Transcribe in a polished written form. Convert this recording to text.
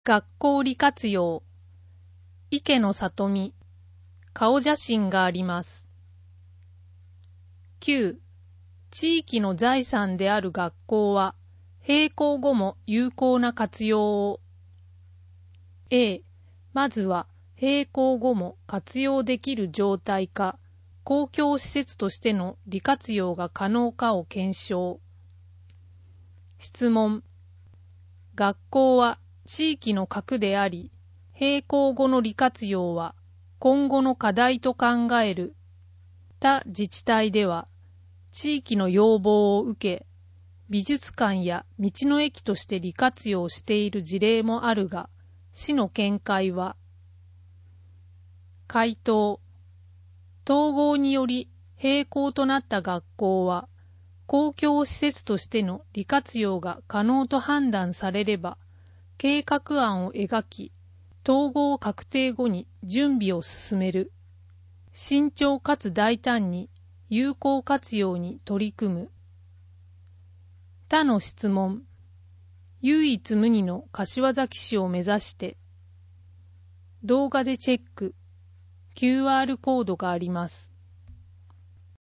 学校利活用。池の里見。顔写真があります。9. 地域の財産である学校は、閉校後も有効な活用を。A. まずは、閉校後も活用できる状態か、公共施設としての利活用が可能かを検証。質問。学校は地域の核であり、閉校後の利活用は今後の課題と考える。他自治体では、地域の要望を受け、美術館や道の駅として利活用している事例もあるが、市の見解は。回答。統合により閉校となった学校は、公共施設としての利活用が可能と判断されれば、計画案を描き、統合確定後に準備を進める。慎重かつ大胆に有効活用に取り組む。他の質問。唯一無二の柏崎市を目指して。動画でチェック。QR コードがあります。